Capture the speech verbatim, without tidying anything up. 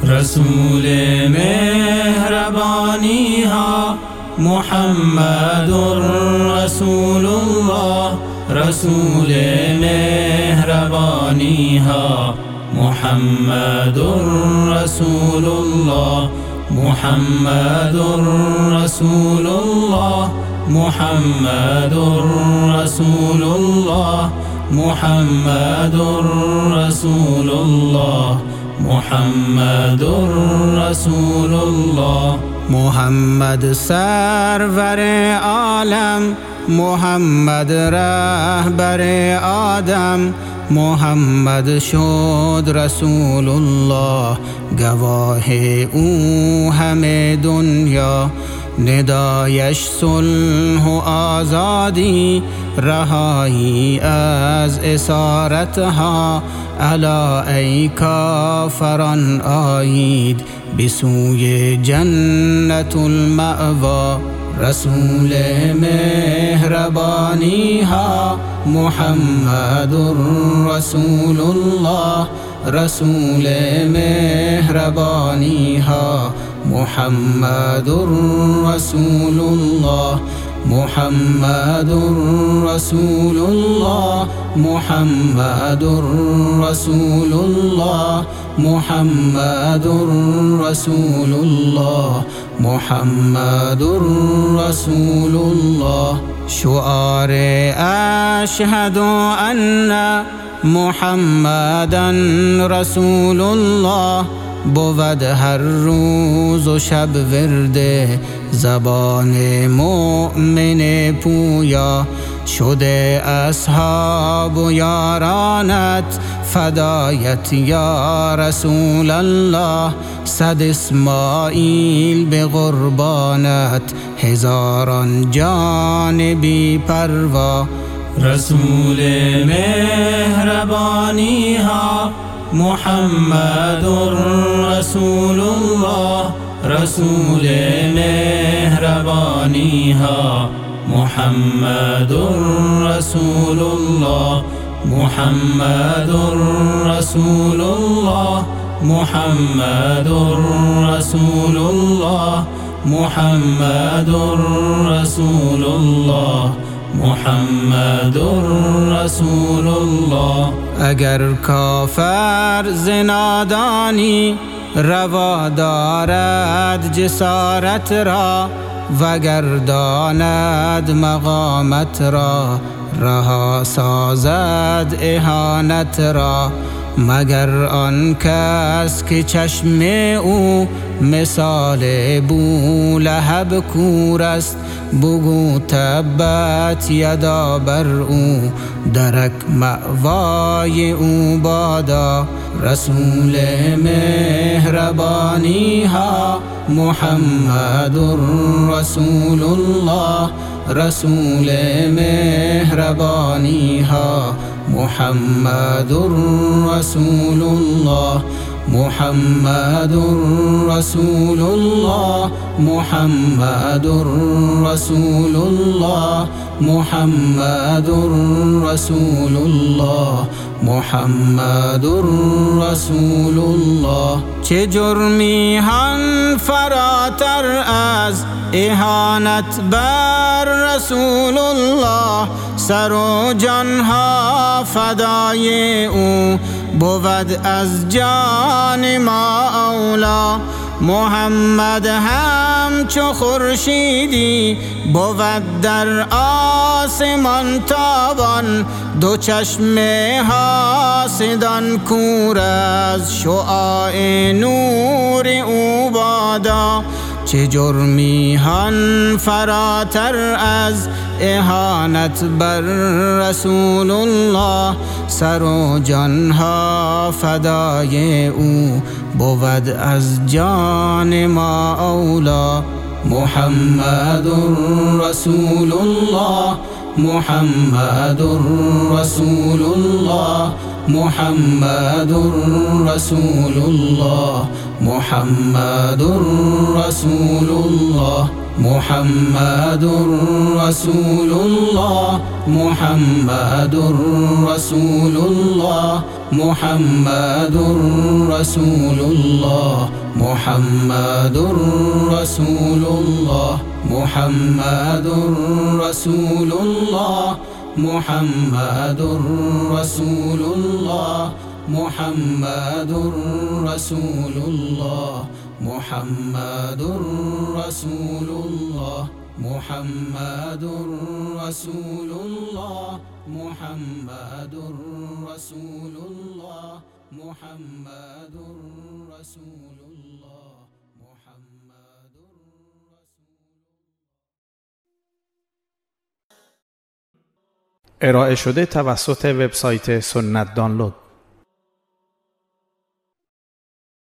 رسول مهربانی ها محمد رسول الله. رسول مهربانی ها محمد رسول الله. محمد رسول الله. محمد رسول الله. محمد رسول الله. محمد رسول الله. محمد سرور عالم، محمد رهبر آدم، محمد شد رسول الله. گواه او همه دنیا، ندایش صلح و آزادی، رهایی از اسارتها. الا ای کافران آیید به سوی جنت المأوا. رسول مهربانی ها محمد رسول الله. رسول مهربانی ها محمد رسول الله. محمد رسول الله. محمد رسول الله. محمد رسول الله. محمد رسول الله. شعار اشهد ان محمدا رسول الله بود هر روز و شب ورد زبان مؤمن پویا. شده اصحاب و یارانت فدایت یا رسول الله. صد اسماعیل به قربانت، هزاران جان بی پروا. رسول مهربانی ها محمد رسول الله. رسول مهربانی ها محمد رسول الله. محمد رسول الله. محمد رسول الله. محمد رسول الله. محمد رسول الله. اگر کافر زنادانی روا دارد جسارت را، وگر داند مقامت را رها سازد اهانت را. مگر آن کس که چشم او مثال بولهب کور است، بگو تبت یدا بر او درک مأوای او بادا. رسول مهربانی ها محمد رسول الله. رسول مهربانی ها محمد رسول الله. محمد رسول الله. محمد رسول الله. محمد رسول الله. محمد رسول الله. چه جرمی هم فراتر از اهانت بر رسول الله. سر و جانها فدای او بود از جان ما اولا. محمد همچو خورشیدی بود در آسمان تابان. دو چشم حاسدان کور از شعاع نور او بادا. چه جرمی هان فراتر از اهانت بر رسول الله. سر و جانها فدای او بود از جان ما اولا. محمد رسول الله. محمد رسول الله. محمد رسول الله محمد رسول الله محمد رسول الله محمد رسول الله محمد رسول الله محمد رسول الله محمد رسول الله محمد رسول الله محمد رسول الله محمد رسول الله محمد رسول الله محمد رسول الله محمد رسول الله محمد ارائه شده توسط وبسایت سنت دانلود.